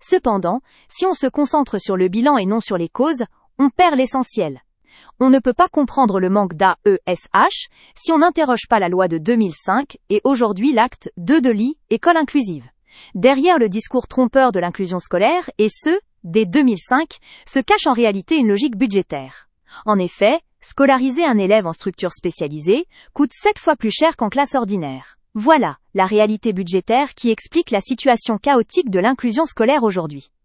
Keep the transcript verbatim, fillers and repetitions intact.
Cependant, si on se concentre sur le bilan et non sur les causes, on perd l'essentiel. On ne peut pas comprendre le manque d'A E S H si on n'interroge pas la loi de deux mille cinq et aujourd'hui l'acte deux de l'I, École inclusive. Derrière le discours trompeur de l'inclusion scolaire, et ce, dès deux mille cinq, se cache en réalité une logique budgétaire. En effet, scolariser un élève en structure spécialisée coûte sept fois plus cher qu'en classe ordinaire. Voilà, la réalité budgétaire qui explique la situation chaotique de l'inclusion scolaire aujourd'hui.